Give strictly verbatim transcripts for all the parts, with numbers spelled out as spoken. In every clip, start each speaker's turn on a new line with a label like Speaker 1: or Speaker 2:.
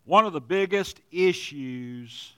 Speaker 1: One of the biggest issues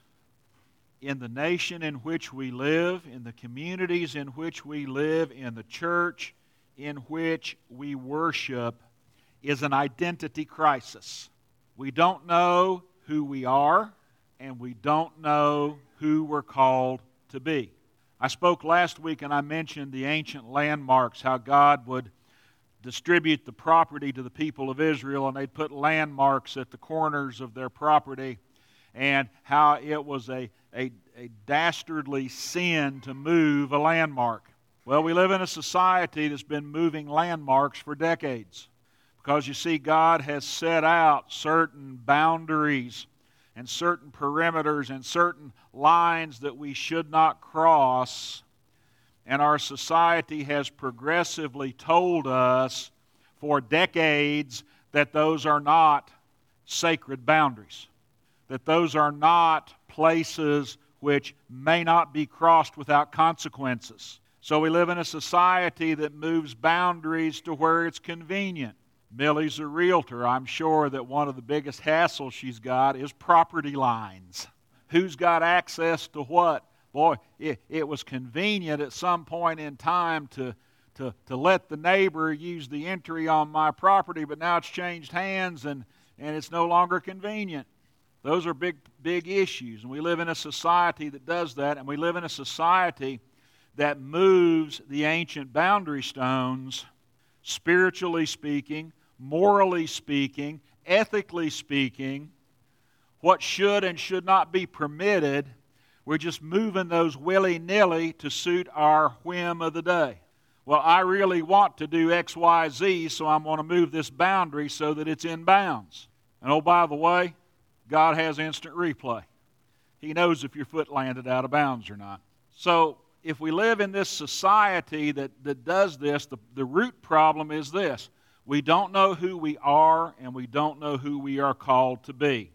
Speaker 1: in the nation in which we live, in the communities in which we live, in the church in which we worship, is an identity crisis. We don't know who we are, and we don't know who we're called to be. I spoke last week and I mentioned the ancient landmarks, how God would distribute the property to the people of Israel, and they'd put landmarks at the corners of their property, and how it was a, a, a dastardly sin to move a landmark. Well, we live in a society that's been moving landmarks for decades, because you see, God has set out certain boundaries and certain perimeters and certain lines that we should not cross. And our society has progressively told us for decades that those are not sacred boundaries, that those are not places which may not be crossed without consequences. So we live in a society that moves boundaries to where it's convenient. Millie's a realtor. I'm sure that one of the biggest hassles she's got is property lines. Who's got access to what? Boy, it, it was convenient at some point in time to, to, to let the neighbor use the entry on my property, but now it's changed hands and, and it's no longer convenient. Those are big, big issues, and we live in a society that does that, and we live in a society that moves the ancient boundary stones, spiritually speaking, morally speaking, ethically speaking, what should and should not be permitted. We're just moving those willy-nilly to suit our whim of the day. Well, I really want to do X, Y, Z, so I'm going to move this boundary so that it's in bounds. And oh, by the way, God has instant replay. He knows if your foot landed out of bounds or not. So if we live in this society that, that does this, the, the root problem is this. We don't know who we are, and we don't know who we are called to be.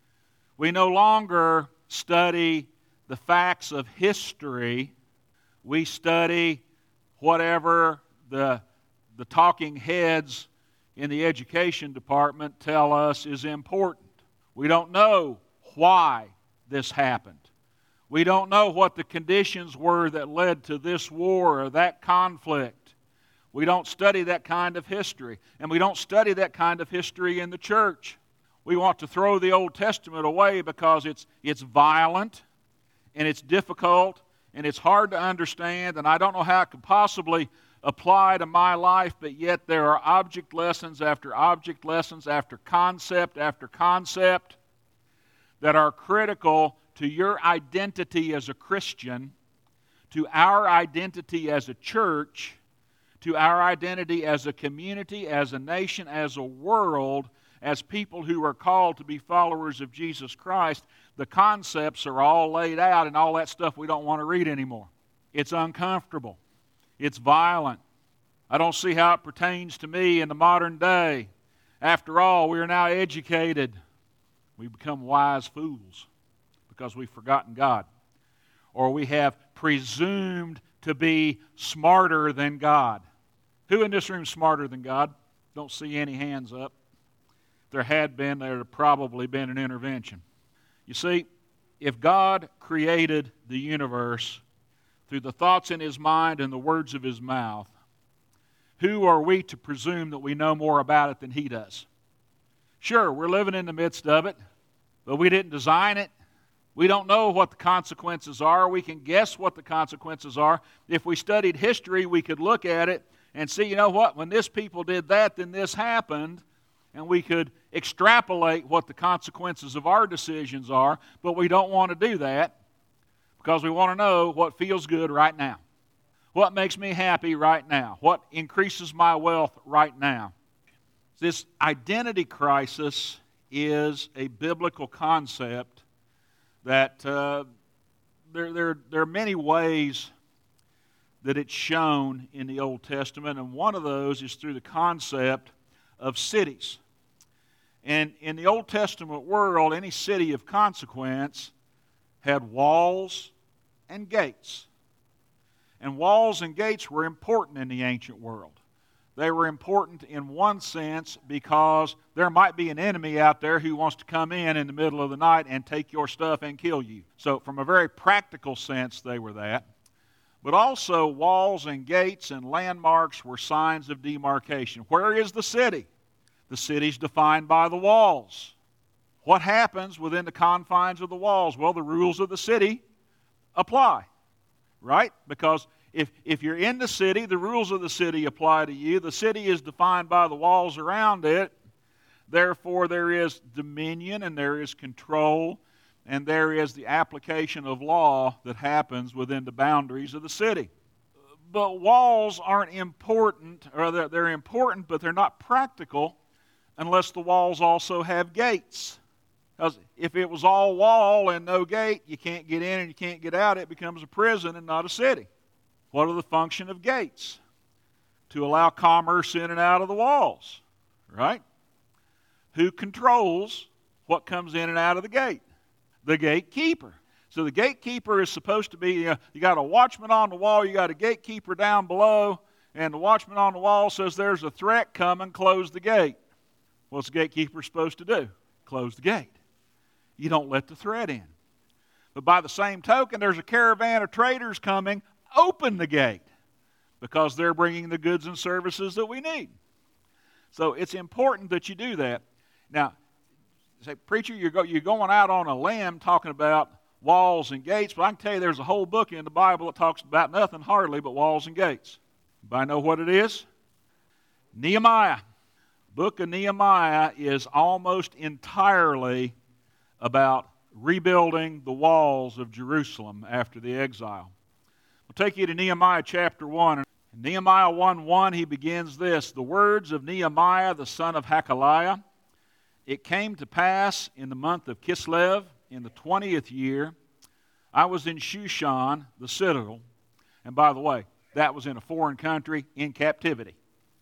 Speaker 1: We no longer study the facts of history. We study whatever the, the talking heads in the education department tell us is important. We don't know why this happened. We don't know what the conditions were that led to this war or that conflict. We don't study that kind of history. And we don't study that kind of history in the church. We want to throw the Old Testament away because it's, it's violent, and it's difficult, and it's hard to understand, and I don't know how it could possibly apply to my life, but yet there are object lessons after object lessons after concept after concept that are critical to your identity as a Christian, to our identity as a church, to our identity as a community, as a nation, as a world, as people who are called to be followers of Jesus Christ. The concepts are all laid out, and all that stuff we don't want to read anymore. It's uncomfortable. It's violent. I don't see how it pertains to me in the modern day. After all, we are now educated. We become wise fools because we've forgotten God. Or we have presumed to be smarter than God. Who in this room is smarter than God? Don't see any hands up. If there had been, there would have probably been an intervention. You see, if God created the universe through the thoughts in His mind and the words of His mouth, who are we to presume that we know more about it than He does? Sure, we're living in the midst of it, but we didn't design it. We don't know what the consequences are. We can guess what the consequences are. If we studied history, we could look at it and see, you know what, when this people did that, then this happened, and we could extrapolate what the consequences of our decisions are, but we don't want to do that because we want to know what feels good right now, what makes me happy right now, what increases my wealth right now. This identity crisis is a biblical concept that uh, there, there, there are many ways that it's shown in the Old Testament, and one of those is through the concept of cities. And in the Old Testament world, any city of consequence had walls and gates. And walls and gates were important in the ancient world. They were important in one sense because there might be an enemy out there who wants to come in in the middle of the night and take your stuff and kill you. So from a very practical sense, they were that. But also walls and gates and landmarks were signs of demarcation. Where is the city? The city's defined by the walls. What happens within the confines of the walls? Well, the rules of the city apply, right? Because If, if you're in the city, the rules of the city apply to you. The city is defined by the walls around it. Therefore, there is dominion and there is control and there is the application of law that happens within the boundaries of the city. But walls aren't important, or they're, they're important, but they're not practical unless the walls also have gates. Because if it was all wall and no gate, you can't get in and you can't get out, it becomes a prison and not a city. What are the function of gates? To allow commerce in and out of the walls, right? Who controls what comes in and out of the gate? The gatekeeper. So the gatekeeper is supposed to be, you know, you got a watchman on the wall, you got a gatekeeper down below, and the watchman on the wall says there's a threat coming, close the gate. What's the gatekeeper supposed to do? Close the gate. You don't let the threat in. But by the same token, there's a caravan of traders coming, open the gate, because they're bringing the goods and services that we need. So it's important that you do that. Now, say, preacher, you're, go, you're going out on a limb talking about walls and gates, but I can tell you there's a whole book in the Bible that talks about nothing hardly but walls and gates. Anybody know what it is? Nehemiah. Book of Nehemiah is almost entirely about rebuilding the walls of Jerusalem after the exile. I'll take you to Nehemiah chapter one. In Nehemiah one one, he begins this: the words of Nehemiah, the son of Hakaliah. It came to pass in the month of Kislev, in the twentieth year, I was in Shushan, the citadel. And by the way, that was in a foreign country in captivity.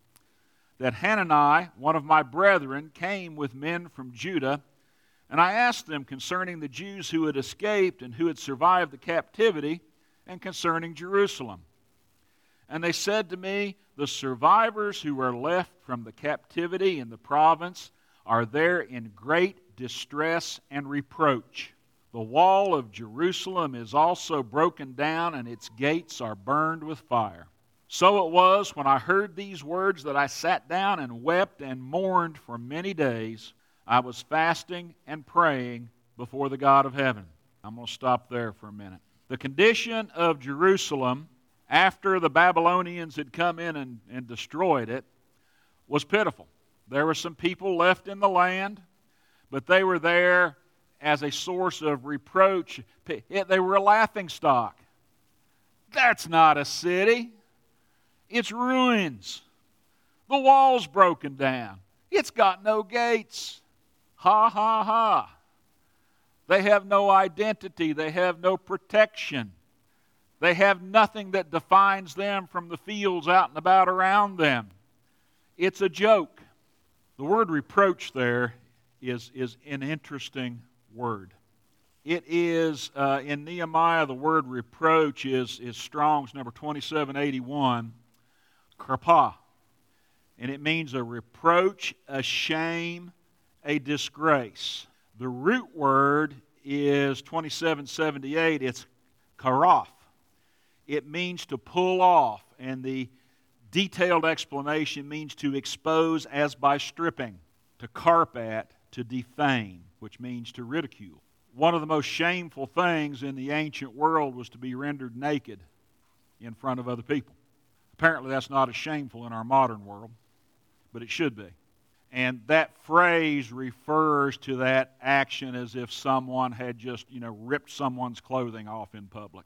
Speaker 1: That Hanani, one of my brethren, came with men from Judah, and I asked them concerning the Jews who had escaped and who had survived the captivity, and concerning Jerusalem. And they said to me, the survivors who are left from the captivity in the province are there in great distress and reproach. The wall of Jerusalem is also broken down, and its gates are burned with fire. So it was, when I heard these words, that I sat down and wept and mourned for many days. I was fasting and praying before the God of heaven. I'm going to stop there for a minute. The condition of Jerusalem after the Babylonians had come in and, and destroyed it was pitiful. There were some people left in the land, but they were there as a source of reproach. They were a laughingstock. That's not a city. It's ruins. The wall's broken down. It's got no gates. Ha, ha, ha. They have no identity. They have no protection. They have nothing that defines them from the fields out and about around them. It's a joke. The word reproach there is, is an interesting word. It is, uh, in Nehemiah, the word reproach is, is Strong's number twenty-seven eighty-one, karpah. And it means a reproach, a shame, a disgrace. The root word is twenty-seven seventy-eight. It's karaf. It means to pull off, and the detailed explanation means to expose as by stripping, to carp at, to defame, which means to ridicule. One of the most shameful things in the ancient world was to be rendered naked in front of other people. Apparently that's not as shameful in our modern world, but it should be. And that phrase refers to that action as if someone had just, you know, ripped someone's clothing off in public.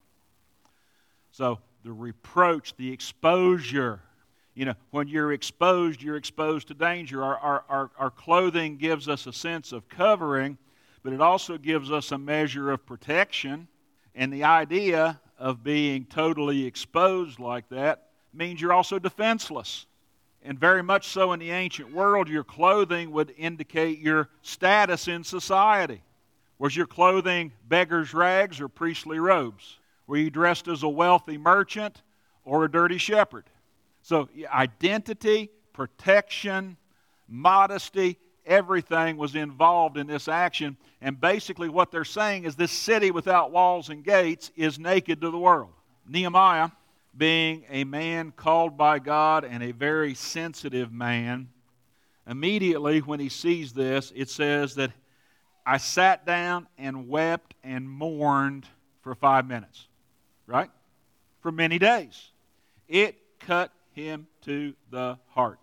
Speaker 1: So the reproach, the exposure, you know, when you're exposed, you're exposed to danger. Our, our, our, our clothing gives us a sense of covering, but it also gives us a measure of protection. And the idea of being totally exposed like that means you're also defenseless. And very much so in the ancient world, your clothing would indicate your status in society. Was your clothing beggar's rags or priestly robes? Were you dressed as a wealthy merchant or a dirty shepherd? So identity, protection, modesty, everything was involved in this action. And basically what they're saying is this city without walls and gates is naked to the world. Nehemiah, being a man called by God and a very sensitive man, immediately when he sees this, it says that I sat down and wept and mourned for five minutes. Right? For many days. It cut him to the heart.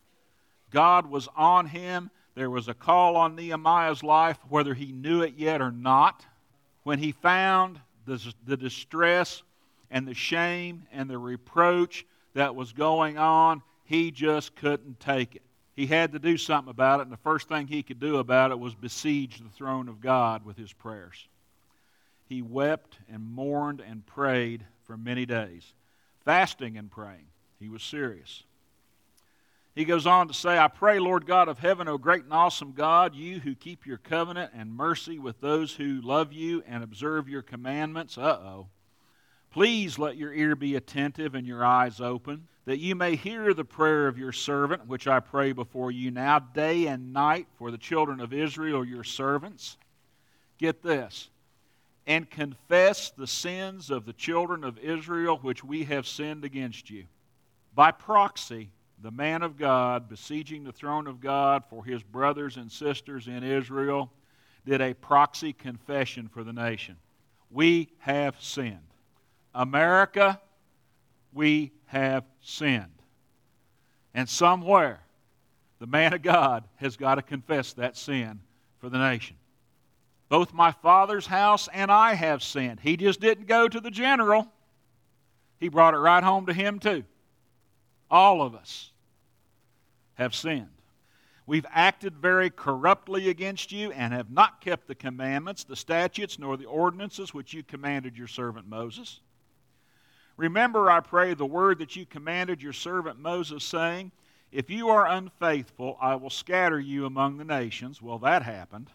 Speaker 1: God was on him. There was a call on Nehemiah's life, whether he knew it yet or not. When he found the, the distress and the shame and the reproach that was going on, he just couldn't take it. He had to do something about it, and the first thing he could do about it was besiege the throne of God with his prayers. He wept and mourned and prayed for many days, fasting and praying. He was serious. He goes on to say, I pray, Lord God of heaven, O great and awesome God, you who keep your covenant and mercy with those who love you and observe your commandments. Uh-oh. Please let your ear be attentive and your eyes open, that you may hear the prayer of your servant, which I pray before you now, day and night, for the children of Israel, your servants. Get this. And confess the sins of the children of Israel, which we have sinned against you. By proxy, the man of God, besieging the throne of God for his brothers and sisters in Israel, did a proxy confession for the nation. We have sinned. America, we have sinned. And somewhere, the man of God has got to confess that sin for the nation. Both my father's house and I have sinned. He just didn't go to the general. He brought it right home to him too. All of us have sinned. We've acted very corruptly against you and have not kept the commandments, the statutes, nor the ordinances which you commanded your servant Moses. Remember, I pray, the word that you commanded your servant Moses, saying, if you are unfaithful, I will scatter you among the nations. Well, that happened.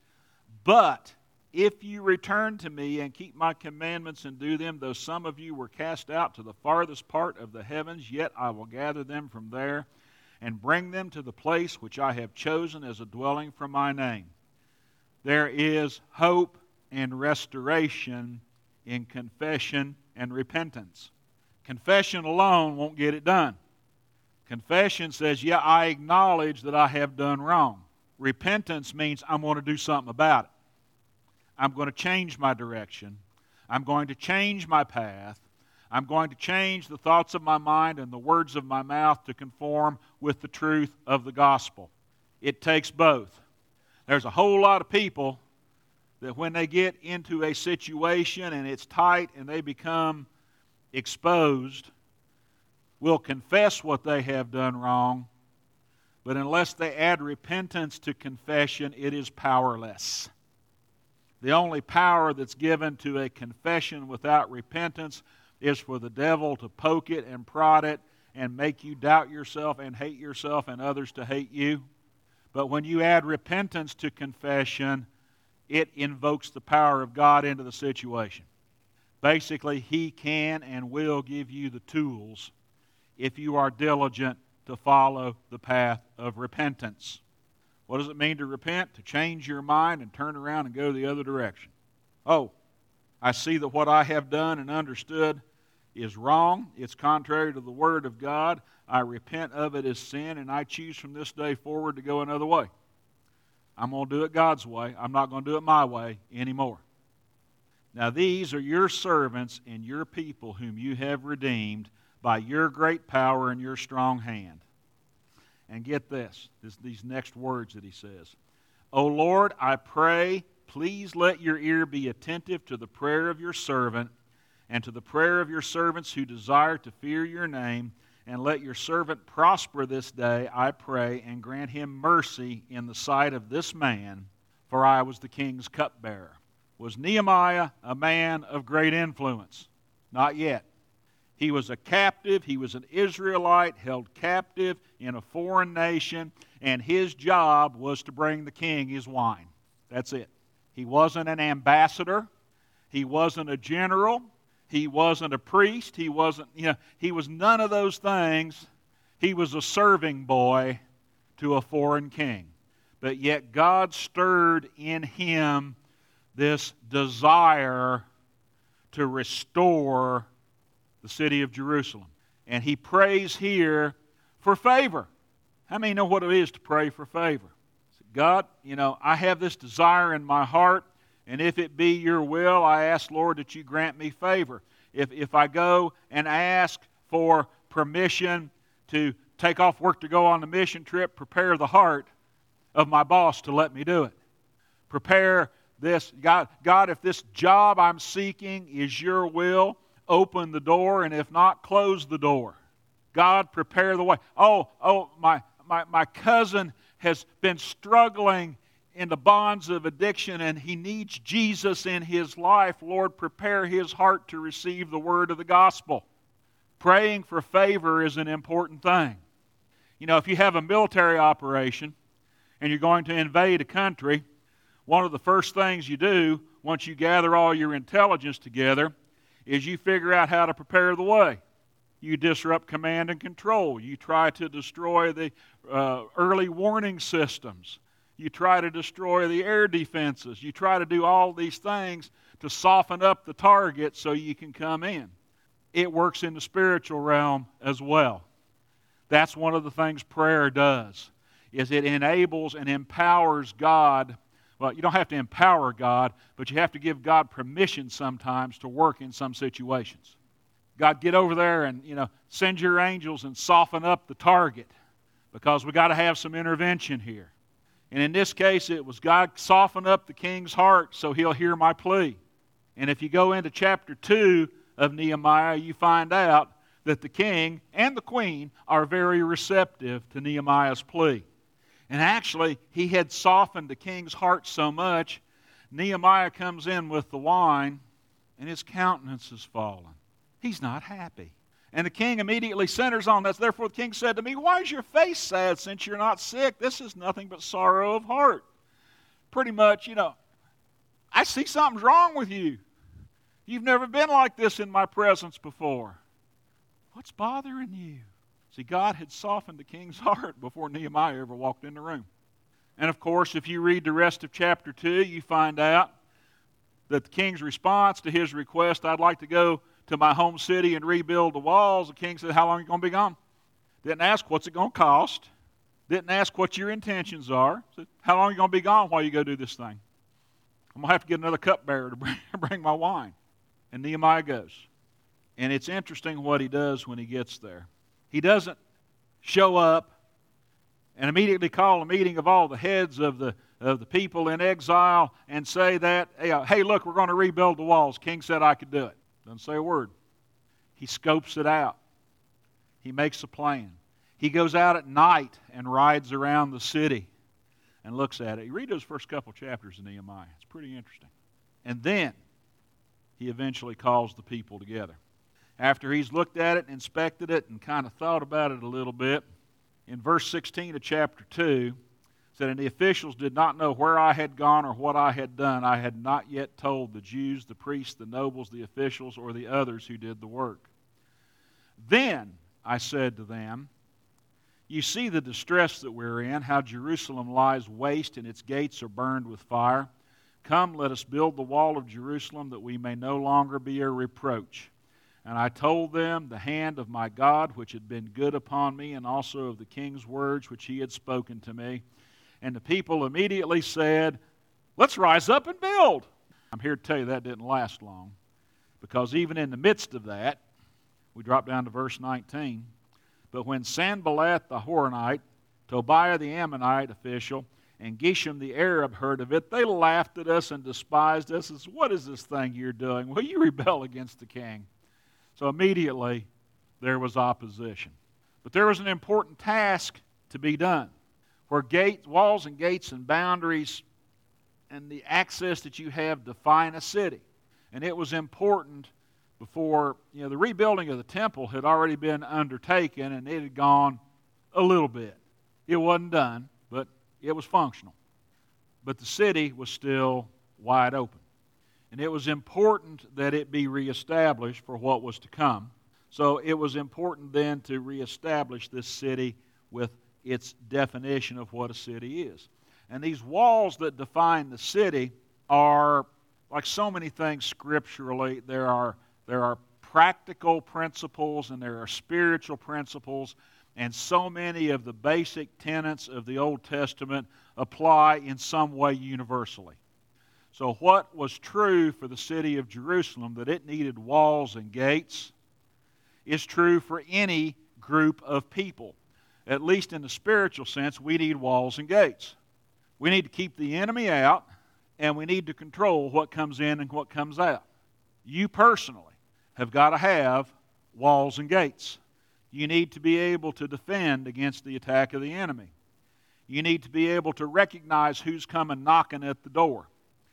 Speaker 1: But if you return to me and keep my commandments and do them, though some of you were cast out to the farthest part of the heavens, yet I will gather them from there and bring them to the place which I have chosen as a dwelling for my name. There is hope and restoration in confession and repentance. Confession alone won't get it done. Confession says, yeah, I acknowledge that I have done wrong. Repentance means I'm going to do something about it. I'm going to change my direction. I'm going to change my path. I'm going to change the thoughts of my mind and the words of my mouth to conform with the truth of the gospel. It takes both. There's a whole lot of people that when they get into a situation and it's tight and they become exposed, will confess what they have done wrong, but unless they add repentance to confession, it is powerless. The only power that's given to a confession without repentance is for the devil to poke it and prod it and make you doubt yourself and hate yourself and others to hate you. But when you add repentance to confession, it invokes the power of God into the situation. Basically, He can and will give you the tools if you are diligent to follow the path of repentance. What does it mean to repent? To change your mind and turn around and go the other direction. Oh, I see that what I have done and understood is wrong. It's contrary to the Word of God. I repent of it as sin, and I choose from this day forward to go another way. I'm going to do it God's way. I'm not going to do it my way anymore. Now these are your servants and your people whom you have redeemed by your great power and your strong hand. And get this, this, these next words that he says. O Lord, I pray, please let your ear be attentive to the prayer of your servant and to the prayer of your servants who desire to fear your name, and let your servant prosper this day, I pray, and grant him mercy in the sight of this man, for I was the king's cupbearer. Was Nehemiah a man of great influence? Not yet. He was a captive. He was an Israelite held captive in a foreign nation, and his job was to bring the king his wine. That's it. He wasn't an ambassador. He wasn't a general. He wasn't a priest. He wasn't, you know, he was none of those things. He was a serving boy to a foreign king. But yet God stirred in him this desire to restore the city of Jerusalem. And he prays here for favor. How many know what it is to pray for favor? God, you know, I have this desire in my heart, and if it be your will, I ask, Lord, that you grant me favor. If, if I go and ask for permission to take off work to go on the mission trip, prepare the heart of my boss to let me do it. Prepare this, God, God, if this job I'm seeking is your will, open the door, and if not, close the door. God, prepare the way. Oh, oh, my, my, my cousin has been struggling in the bonds of addiction and he needs Jesus in his life. Lord, prepare his heart to receive the word of the gospel. Praying for favor is an important thing. You know, if you have a military operation and you're going to invade a country, one of the first things you do once you gather all your intelligence together is you figure out how to prepare the way. You disrupt command and control. You try to destroy the uh, early warning systems. You try to destroy the air defenses. You try to do all these things to soften up the target so you can come in. It works in the spiritual realm as well. That's one of the things prayer does, is it enables and empowers God. Well, you don't have to empower God, but you have to give God permission sometimes to work in some situations. God, get over there and, you know, send your angels and soften up the target because we got to have some intervention here. And in this case, it was God soften up the king's heart so he'll hear my plea. And if you go into chapter two of Nehemiah, you find out that the king and the queen are very receptive to Nehemiah's plea. And actually, he had softened the king's heart so much, Nehemiah comes in with the wine and his countenance has fallen. He's not happy. And the king immediately centers on this. Therefore the king said to me, why is your face sad since you're not sick? This is nothing but sorrow of heart. Pretty much, you know, I see something's wrong with you. You've never been like this in my presence before. What's bothering you? See, God had softened the king's heart before Nehemiah ever walked in the room. And of course, if you read the rest of chapter two, you find out that the king's response to his request, I'd like to go to my home city and rebuild the walls. The king said, how long are you going to be gone? Didn't ask what's it going to cost. Didn't ask what your intentions are. Said, how long are you going to be gone while you go do this thing? I'm going to have to get another cupbearer to bring, bring my wine. And Nehemiah goes. And it's interesting what he does when he gets there. He doesn't show up and immediately call a meeting of all the heads of the of the people in exile and say that, hey, look, we're going to rebuild the walls. King said I could do it. Doesn't say a word. He scopes it out. He makes a plan. He goes out at night and rides around the city and looks at it. You read those first couple chapters of Nehemiah. It's pretty interesting. And then he eventually calls the people together. After he's looked at it, inspected it, and kind of thought about it a little bit, in verse sixteen of chapter two, it said, and the officials did not know where I had gone or what I had done. I had not yet told the Jews, the priests, the nobles, the officials, or the others who did the work. Then I said to them, you see the distress that we're in, how Jerusalem lies waste and its gates are burned with fire. Come, let us build the wall of Jerusalem that we may no longer be a reproach. And I told them the hand of my God, which had been good upon me, and also of the king's words, which he had spoken to me. And the people immediately said, let's rise up and build. I'm here to tell you that didn't last long. Because even in the midst of that, we drop down to verse nineteen. But when Sanballat the Horonite, Tobiah the Ammonite official, and Geshem the Arab heard of it, they laughed at us and despised us. As, what is this thing you're doing? Well, you rebel against the king. So immediately there was opposition. But there was an important task to be done. Where gates, walls and gates and boundaries and the access that you have define a city. And it was important before, you know, the rebuilding of the temple had already been undertaken and it had gone a little bit. It wasn't done, but it was functional. But the city was still wide open. And it was important that it be reestablished for what was to come. So it was important then to reestablish this city with its definition of what a city is. And these walls that define the city are, like so many things scripturally, there are, there are practical principles and there are spiritual principles, and so many of the basic tenets of the Old Testament apply in some way universally. So what was true for the city of Jerusalem, that it needed walls and gates, is true for any group of people. At least in the spiritual sense, we need walls and gates. We need to keep the enemy out, and we need to control what comes in and what comes out. You personally have got to have walls and gates. You need to be able to defend against the attack of the enemy. You need to be able to recognize who's coming knocking at the door.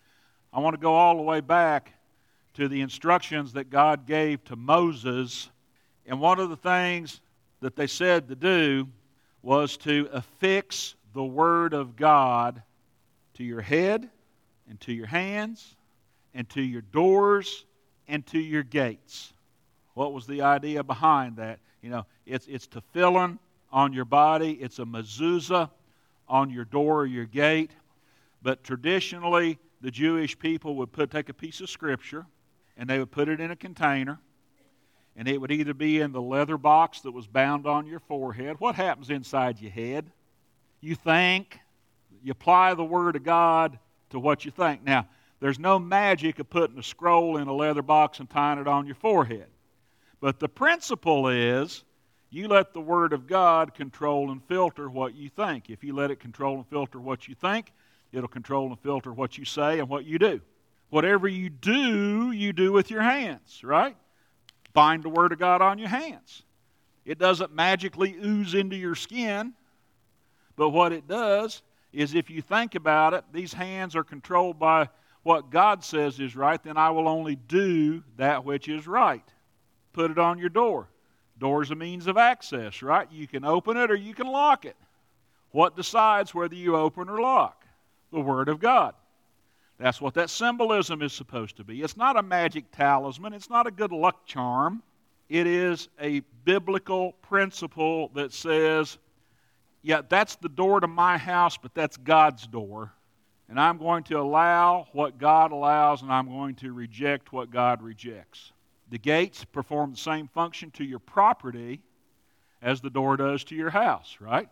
Speaker 1: I want to go all the way back to the instructions that God gave to Moses. And one of the things that they said to do was to affix the Word of God to your head and to your hands and to your doors and to your gates. What was the idea behind that? You know, it's, it's tefillin on your body. It's a mezuzah on your door or your gate. But traditionally, the Jewish people would put take a piece of Scripture and they would put it in a container. And it would either be in the leather box that was bound on your forehead. What happens inside your head? You think. You apply the Word of God to what you think. Now, there's no magic of putting a scroll in a leather box and tying it on your forehead. But the principle is, you let the Word of God control and filter what you think. If you let it control and filter what you think, it'll control and filter what you say and what you do. Whatever you do, you do with your hands, right? Bind the Word of God on your hands. It doesn't magically ooze into your skin, but what it does is if you think about it, these hands are controlled by what God says is right, then I will only do that which is right. Put it on your door. Door is a means of access, right? You can open it or you can lock it. What decides whether you open or lock? The Word of God. That's what that symbolism is supposed to be. It's not a magic talisman. It's not a good luck charm. It is a biblical principle that says, yeah, that's the door to my house, but that's God's door. And I'm going to allow what God allows, and I'm going to reject what God rejects. The gates perform the same function to your property as the door does to your house, right?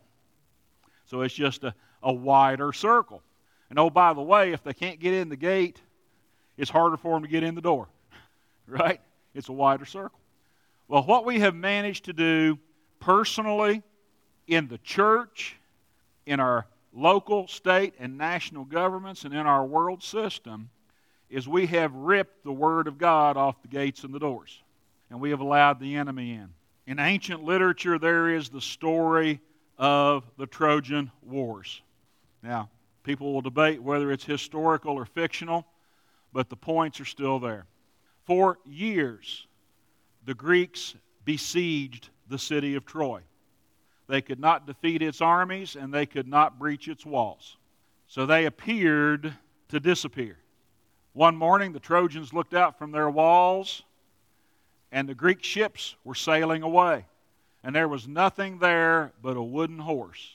Speaker 1: So it's just a, a wider circle. And oh, by the way, if they can't get in the gate, it's harder for them to get in the door, right? It's a wider circle. Well, what we have managed to do personally in the church, in our local, state, and national governments, and in our world system, is we have ripped the Word of God off the gates and the doors, and we have allowed the enemy in. In ancient literature, there is the story of the Trojan Wars. Now, people will debate whether it's historical or fictional, but the points are still there. For years, the Greeks besieged the city of Troy. They could not defeat its armies, and they could not breach its walls. So they appeared to disappear. One morning, the Trojans looked out from their walls, and the Greek ships were sailing away. And there was nothing there but a wooden horse.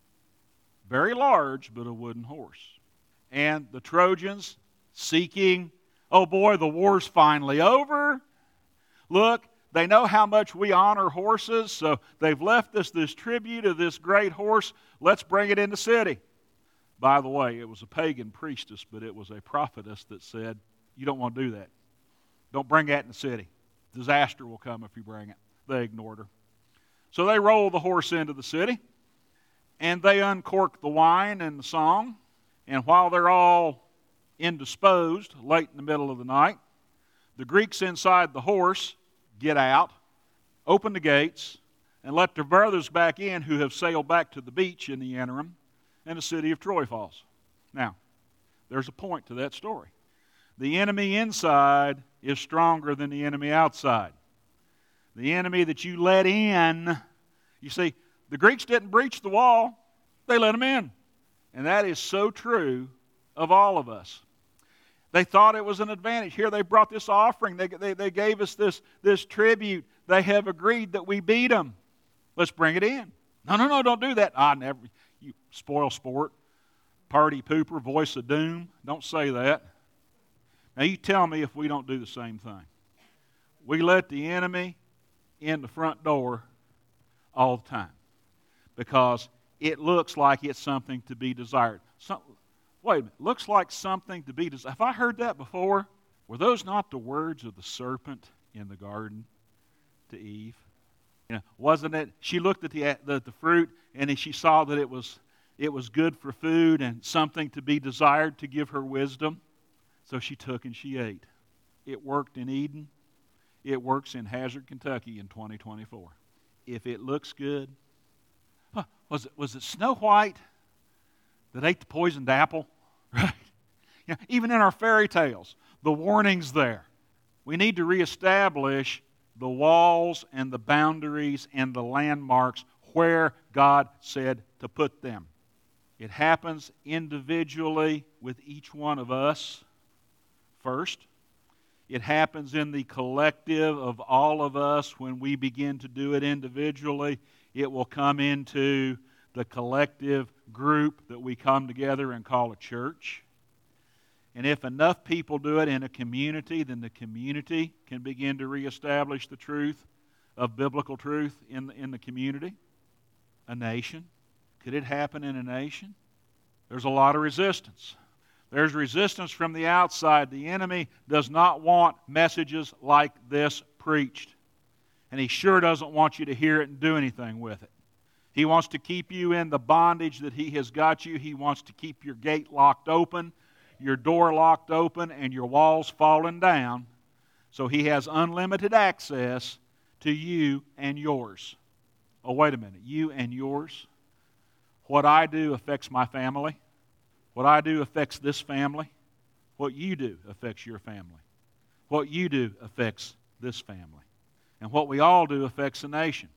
Speaker 1: Very large, but a wooden horse. And the Trojans, seeking, oh boy, the war's finally over. Look, they know how much we honor horses, so they've left us this tribute of this great horse. Let's bring it in the city. By the way, it was a pagan priestess, but it was a prophetess that said, you don't want to do that. Don't bring that in the city. Disaster will come if you bring it. They ignored her. So they rolled the horse into the city, and they uncorked the wine and the song, and while they're all indisposed late in the middle of the night, the Greeks inside the horse get out, open the gates, and let their brothers back in who have sailed back to the beach in the interim, and the city of Troy falls. Now, there's a point to that story. The enemy inside is stronger than the enemy outside. The enemy that you let in, you see, the Greeks didn't breach the wall, they let them in. And that is so true of all of us. They thought it was an advantage. Here they brought this offering. They, they, they gave us this, this tribute. They have agreed that we beat them. Let's bring it in. No, no, no, don't do that. I never, you spoil sport, party pooper, voice of doom. Don't say that. Now you tell me if we don't do the same thing. We let the enemy in the front door all the time because it looks like it's something to be desired. Some, wait a minute, looks like something to be desired. Have I heard that before? Were those not the words of the serpent in the garden to Eve? You know, wasn't it? She looked at the, the the fruit and she saw that it was it was good for food and something to be desired to give her wisdom. So she took and she ate. It worked in Eden. It works in Hazard, Kentucky in twenty twenty-four. If it looks good, huh, was it was it Snow White that ate the poisoned apple? Right? You know, even in our fairy tales, the warning's there. We need to reestablish the walls and the boundaries and the landmarks where God said to put them. It happens individually with each one of us first. It happens in the collective of all of us when we begin to do it individually. It will come into the collective group that we come together and call a church. And if enough people do it in a community, then the community can begin to reestablish the truth of biblical truth in the, in the community. A nation. Could it happen in a nation? There's a lot of resistance. There's resistance from the outside. The enemy does not want messages like this preached. And he sure doesn't want you to hear it and do anything with it. He wants to keep you in the bondage that he has got you. He wants to keep your gate locked open, your door locked open, and your walls falling down. So he has unlimited access to you and yours. Oh, wait a minute. You and yours? What I do affects my family. What I do affects this family. What you do affects your family. What you do affects this family. And what we all do affects the nation.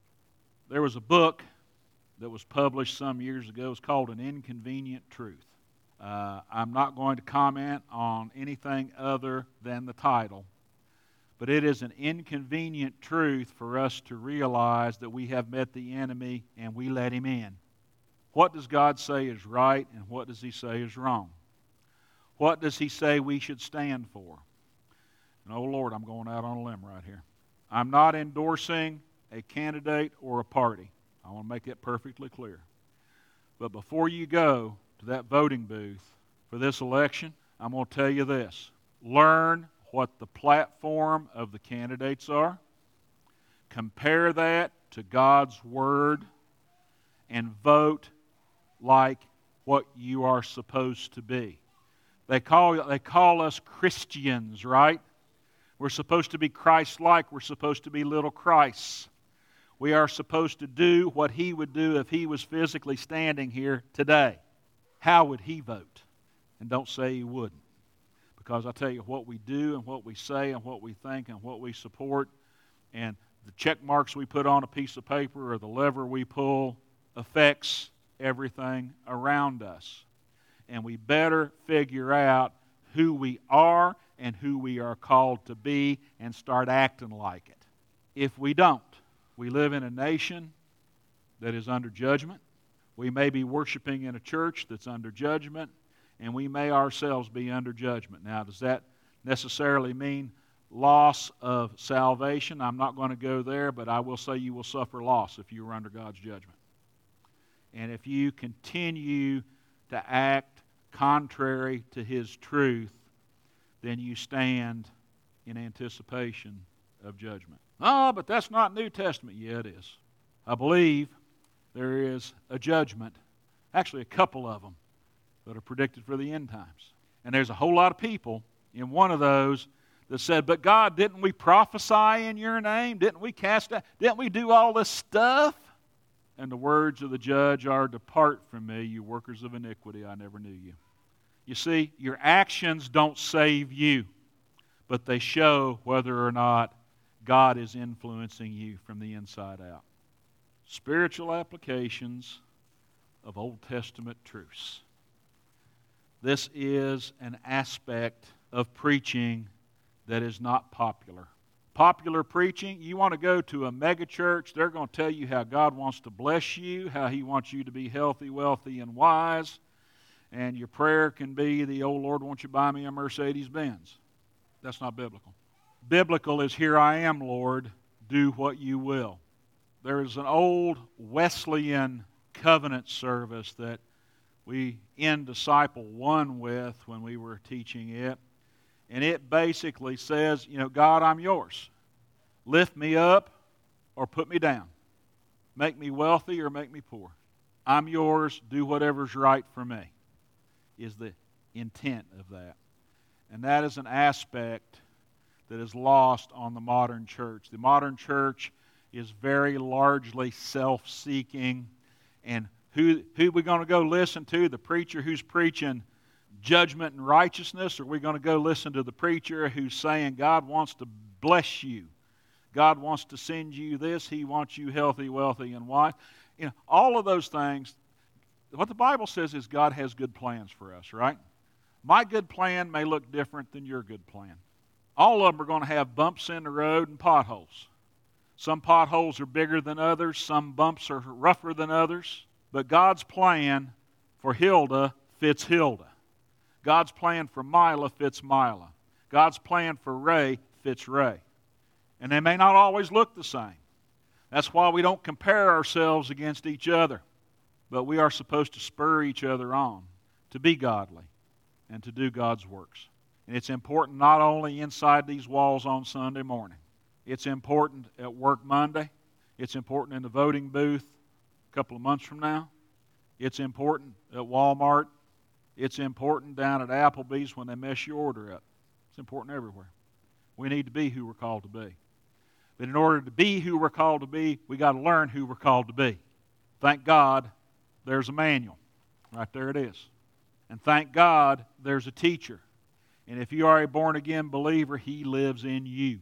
Speaker 1: There was a book that was published some years ago. It was called An Inconvenient Truth. Uh, I'm not going to comment on anything other than the title. But it is an inconvenient truth for us to realize that we have met the enemy and we let him in. What does God say is right and what does he say is wrong? What does he say we should stand for? And oh Lord, I'm going out on a limb right here. I'm not endorsing a candidate or a party. I want to make that perfectly clear. But before you go to that voting booth for this election, I'm going to tell you this. Learn what the platform of the candidates are. Compare that to God's Word and vote like what you are supposed to be. They call, they call us Christians, right? We're supposed to be Christ-like. We're supposed to be little Christs. We are supposed to do what He would do if He was physically standing here today. How would He vote? And don't say He wouldn't. Because I tell you, what we do and what we say and what we think and what we support and the check marks we put on a piece of paper or the lever we pull affects everything around us. And we better figure out who we are and who we are called to be and start acting like it. If we don't, we live in a nation that is under judgment. We may be worshiping in a church that's under judgment, and we may ourselves be under judgment. Now, does that necessarily mean loss of salvation? I'm not going to go there, but I will say you will suffer loss if you are under God's judgment. And if you continue to act contrary to His truth, then you stand in anticipation of judgment. Oh, but that's not New Testament. Yeah, it is. I believe there is a judgment, actually a couple of them, that are predicted for the end times. And there's a whole lot of people in one of those that said, but God, didn't we prophesy in your name? Didn't we cast out? Didn't we do all this stuff? And the words of the judge are, depart from me, you workers of iniquity, I never knew you. You see, your actions don't save you, but they show whether or not God is influencing you from the inside out. Spiritual applications of Old Testament truths. This is an aspect of preaching that is not popular. Popular preaching, you want to go to a mega church, they're going to tell you how God wants to bless you, how He wants you to be healthy, wealthy, and wise. And your prayer can be the, "Oh Lord, won't you buy me a Mercedes Benz?" That's not biblical. Biblical is, "Here I am, Lord, do what you will." There is an old Wesleyan covenant service that we end Disciple one with when we were teaching it. And it basically says, you know, "God, I'm yours. Lift me up or put me down. Make me wealthy or make me poor. I'm yours. Do whatever's right for me," is the intent of that. And that is an aspect that is lost on the modern church. The modern church is very largely self-seeking. And who, who are we going to go listen to? The preacher who's preaching judgment and righteousness? Or are we going to go listen to the preacher who's saying God wants to bless you? God wants to send you this. He wants you healthy, wealthy, and wise. You know, all of those things, what the Bible says is God has good plans for us, right? My good plan may look different than your good plan. All of them are going to have bumps in the road and potholes. Some potholes are bigger than others. Some bumps are rougher than others. But God's plan for Hilda fits Hilda. God's plan for Mila fits Mila. God's plan for Ray fits Ray. And they may not always look the same. That's why we don't compare ourselves against each other. But we are supposed to spur each other on to be godly and to do God's works. And it's important not only inside these walls on Sunday morning. It's important at work Monday. It's important in the voting booth a couple of months from now. It's important at Walmart. It's important down at Applebee's when they mess your order up. It's important everywhere. We need to be who we're called to be. But in order to be who we're called to be, we got to learn who we're called to be. Thank God there's a manual. Right there it is. And thank God there's a teacher. And if you are a born-again believer, He lives in you.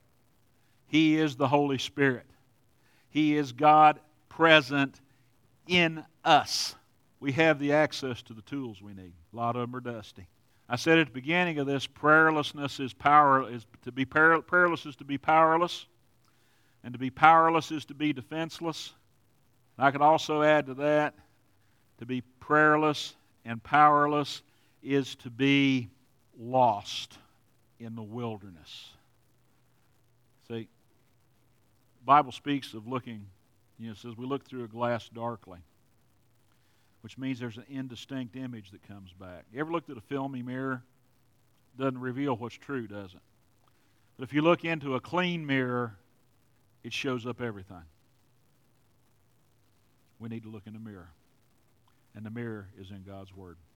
Speaker 1: He is the Holy Spirit. He is God present in us. We have the access to the tools we need. A lot of them are dusty. I said at the beginning of this, prayerlessness is power. Is to be prayer, prayerless is to be powerless, and to be powerless is to be defenseless. And I could also add to that, to be prayerless and powerless is to be lost in the wilderness. See, the Bible speaks of looking, you know, it says we look through a glass darkly, which means there's an indistinct image that comes back. You ever looked at a filmy mirror? It doesn't reveal what's true, does it? But if you look into a clean mirror, it shows up everything. We need to look in the mirror. And the mirror is in God's Word.